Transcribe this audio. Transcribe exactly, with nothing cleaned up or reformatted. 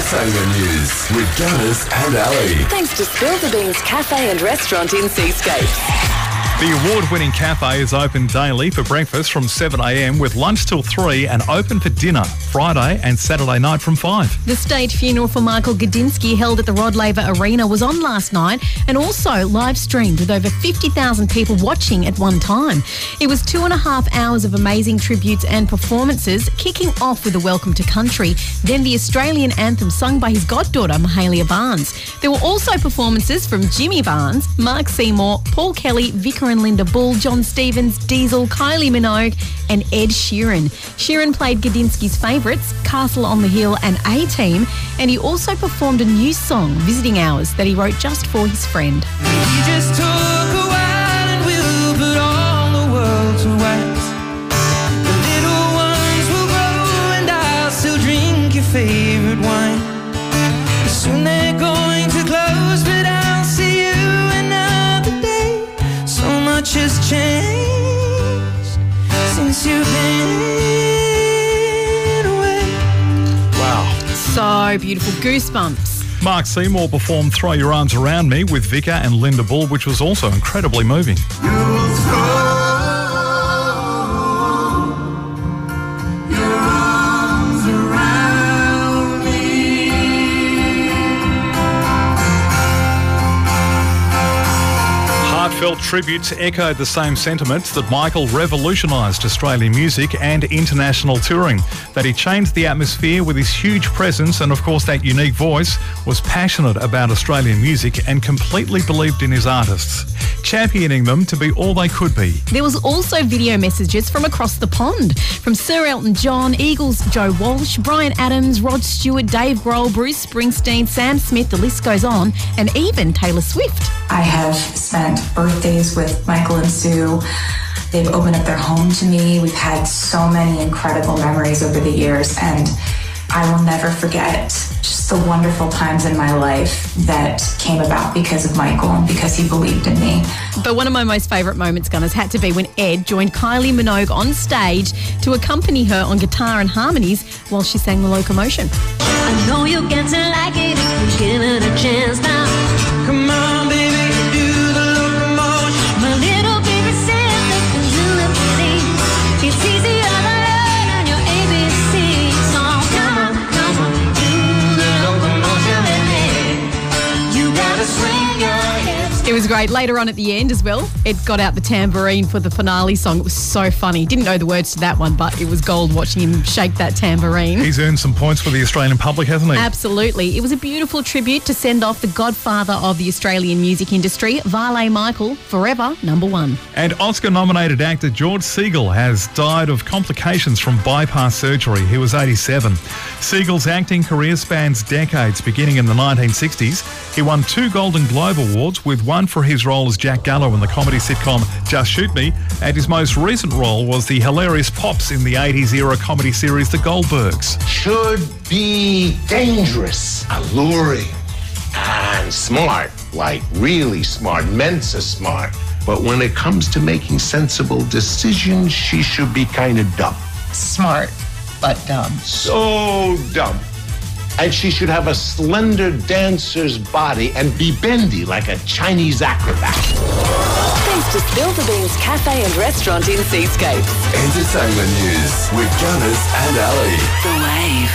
Entertainment news with Gunners and Ali. Thanks to Spill the Beans Cafe and Restaurant in Seascapes. The award-winning cafe is open daily for breakfast from seven a m with lunch till three and open for dinner Friday and Saturday night from five. The state funeral for Michael Gudinski held at the Rod Laver Arena was on last night and also live streamed with over fifty thousand people watching at one time. It was two and a half hours of amazing tributes and performances, kicking off with a welcome to country, then the Australian anthem sung by his goddaughter Mahalia Barnes. There were also performances from Jimmy Barnes, Mark Seymour, Paul Kelly, Vicar and Linda Bull, John Stevens, Diesel, Kylie Minogue and Ed Sheeran. Sheeran played Gudinski's favourites, Castle on the Hill and A-Team, and he also performed a new song, Visiting Hours, that he wrote just for his friend. We just took a while and we'll put all the world to rights. The little ones will grow and I'll still drink your favourite wine. Soon they're going to close, but I'll see you another day. So much has changed since you've been away. Wow. So beautiful. Goosebumps. Mark Seymour performed Throw Your Arms Around Me with Vicar and Linda Bull, which was also incredibly moving. Heartfelt tributes echoed the same sentiments that Michael revolutionised Australian music and international touring, that he changed the atmosphere with his huge presence and, of course, that unique voice, was passionate about Australian music and completely believed in his artists, championing them to be all they could be. There was also video messages from across the pond, from Sir Elton John, Eagles Joe Walsh, Bryan Adams, Rod Stewart, Dave Grohl, Bruce Springsteen, Sam Smith, the list goes on, and even Taylor Swift. I have spent birthdays with Michael and Sue. They've opened up their home to me. We've had so many incredible memories over the years, and I will never forget just the wonderful times in my life that came about because of Michael and because he believed in me. But one of my most favourite moments, Gunners, had to be when Ed joined Kylie Minogue on stage to accompany her on guitar and harmonies while she sang The Locomotion. I know you'll get to like it if you give it a chance now. Come on, baby, do the locomotion. My little baby said that you live to see. It's easier to learn on your A B C song. Come on, come on, do the locomotion with me. You gotta swing your hips. It was great. Later on at the end as well, Ed got out the tambourine for the finale song. It was so funny. Didn't know the words to that one, but it was gold watching him shake that tambourine. He's earned some points for the Australian public, hasn't he? Absolutely. It was a beautiful tribute to send off the godfather of the Australian music industry, Vale Michael, forever number one. And Oscar-nominated actor George Segal has died of complications from bypass surgery. He was eighty-seven. Segal's acting career spans decades, beginning in the nineteen sixties. He won two Golden Globe Awards, with one for his role as Jack Gallo in the comedy sitcom Just Shoot Me, and his most recent role was the hilarious Pops in the eighties-era comedy series The Goldbergs. Should be dangerous, alluring, and smart, like really smart, Mensa smart. But when it comes to making sensible decisions, she should be kind of dumb. Smart, but dumb. So dumb. And she should have a slender dancer's body and be bendy like a Chinese acrobat. Thanks to Spill the Beans Cafe and Restaurant in Seascapes. Entertainment news with Gunners and Ali. The Wave.